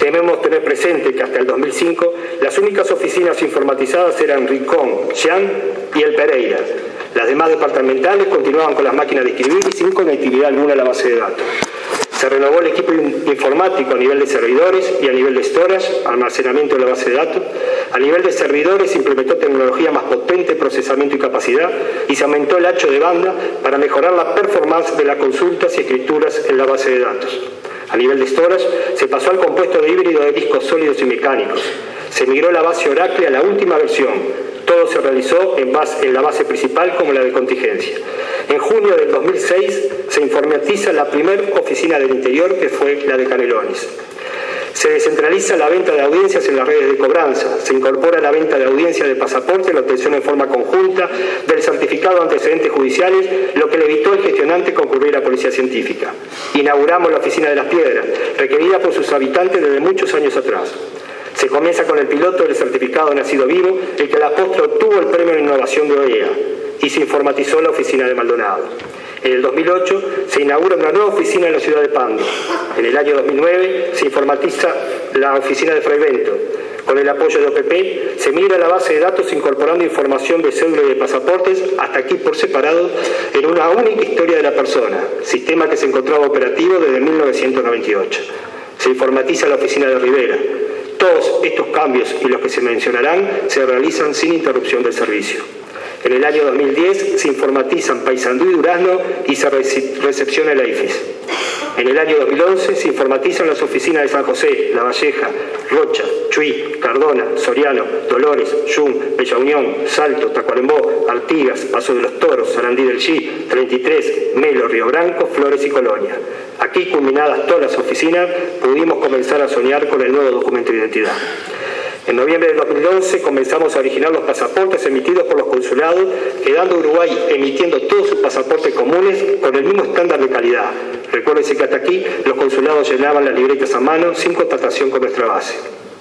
Debemos tener presente que hasta el 2005 las únicas oficinas informatizadas eran Rincón, Xi'an y El Pereira. Las demás departamentales continuaban con las máquinas de escribir y sin conectividad alguna a la base de datos. Se renovó el equipo informático a nivel de servidores y a nivel de storage, almacenamiento de la base de datos. A nivel de servidores se implementó tecnología más potente, procesamiento y capacidad, y se aumentó el ancho de banda para mejorar la performance de las consultas y escrituras en la base de datos. A nivel de storage se pasó al compuesto de híbrido de discos sólidos y mecánicos. Se migró la base Oracle a la última versión. Todo se realizó en la base principal como la de contingencia. En junio del 2006 se informatiza la primera oficina del interior, que fue la de Canelones. Se descentraliza la venta de audiencias en las redes de cobranza. Se incorpora la venta de audiencias de pasaporte, la obtención en forma conjunta del certificado de antecedentes judiciales, lo que le evitó al gestionante concurrir a Policía Científica. Inauguramos la Oficina de las Piedras, requerida por sus habitantes desde muchos años atrás. Se comienza con el piloto del certificado Nacido Vivo, el que a la postre obtuvo el premio de innovación de OEA, y se informatizó la oficina de Maldonado. En el 2008 se inaugura una nueva oficina en la ciudad de Pando. En el año 2009 se informatiza la oficina de Fraivento. Con el apoyo de OPP se migra la base de datos incorporando información de cédula y de pasaportes, hasta aquí por separado, en una única historia de la persona, sistema que se encontraba operativo desde 1998. Se informatiza la oficina de Rivera. Todos estos cambios y los que se mencionarán se realizan sin interrupción del servicio. En el año 2010 se informatizan Paysandú y Durazno y se recepciona el AIFIS. En el año 2011 se informatizan las oficinas de San José, La Valleja, Rocha, Chuy, Cardona, Soriano, Dolores, Yum, Bella Unión, Salto, Tacuarembó, Artigas, Paso de los Toros, Sarandí del Chi, 33, Melo, Río Branco, Flores y Colonia. Aquí, culminadas todas las oficinas, pudimos comenzar a soñar con el nuevo documento de identidad. En noviembre del 2011 comenzamos a originar los pasaportes emitidos por los consulados, quedando Uruguay emitiendo todos sus pasaportes comunes con el mismo estándar de calidad. Recuérdense que hasta aquí los consulados llenaban las libretas a mano sin contratación con nuestra base.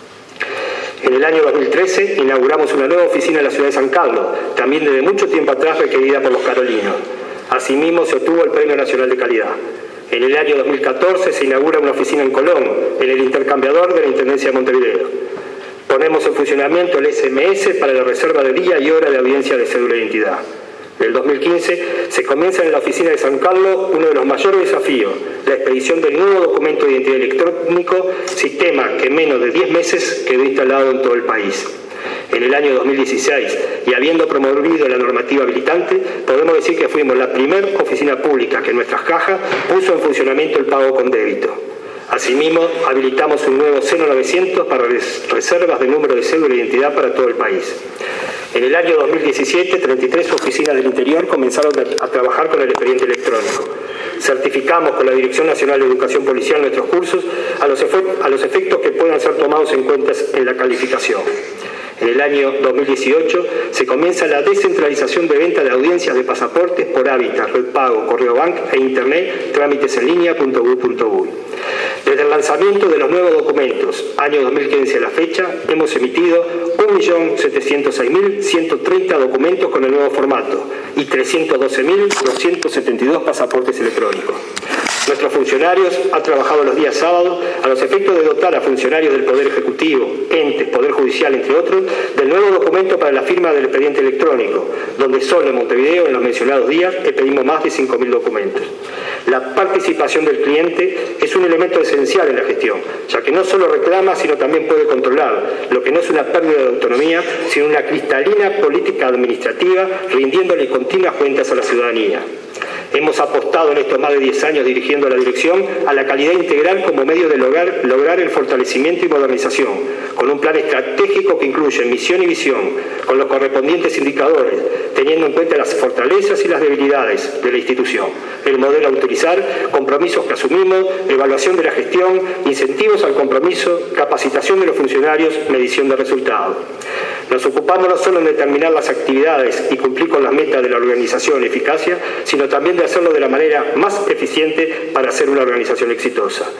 En el año 2013 inauguramos una nueva oficina en la ciudad de San Carlos, también desde mucho tiempo atrás requerida por los carolinos. Asimismo se obtuvo el Premio Nacional de Calidad. En el año 2014 se inaugura una oficina en Colón, en el intercambiador de la Intendencia de Montevideo. Ponemos en funcionamiento el SMS para la reserva de día y hora de audiencia de cédula de identidad. En el 2015 se comienza en la oficina de San Carlos uno de los mayores desafíos, la expedición del nuevo documento de identidad electrónico, sistema que en menos de 10 meses quedó instalado en todo el país. En el año 2016, y habiendo promovido la normativa habilitante, podemos decir que fuimos la primera oficina pública que en nuestras cajas puso en funcionamiento el pago con débito. Asimismo, habilitamos un nuevo 0900 para reservas de número de cédula de identidad para todo el país. En el año 2017, 33 oficinas del interior comenzaron a trabajar con el expediente electrónico. Certificamos con la Dirección Nacional de Educación Policial nuestros cursos a los efectos que puedan ser tomados en cuenta en la calificación. En el año 2018 se comienza la descentralización de venta de audiencias de pasaportes por Hábitat, Red Pago, Correo Bank e Internet, trámites en línea.gov.uy. Desde el lanzamiento de los nuevos documentos, año 2015 a la fecha, hemos emitido 1.706.130 documentos con el nuevo formato y 312.272 pasaportes electrónicos. Nuestros funcionarios han trabajado los días sábados a los efectos de dotar a funcionarios del Poder Ejecutivo, entes, Poder Judicial, entre otros, del nuevo documento para la firma del expediente electrónico, donde solo en Montevideo, en los mencionados días, pedimos más de 5.000 documentos. La participación del cliente es un elemento esencial en la gestión, ya que no solo reclama, sino también puede controlar, lo que no es una pérdida de autonomía, sino una cristalina política administrativa, rindiéndole continuas cuentas a la ciudadanía. Hemos apostado en estos más de 10 años dirigiendo la dirección a la calidad integral como medio de lograr el fortalecimiento y modernización, con un plan estratégico que incluye misión y visión, con los correspondientes indicadores, teniendo en cuenta las fortalezas y las debilidades de la institución, el modelo a utilizar, compromisos que asumimos, evaluación de la gestión, incentivos al compromiso, capacitación de los funcionarios, medición de resultados. Nos ocupamos no solo en determinar las actividades y cumplir con las metas de la organización eficacia, sino también de hacerlo de la manera más eficiente para hacer una organización exitosa.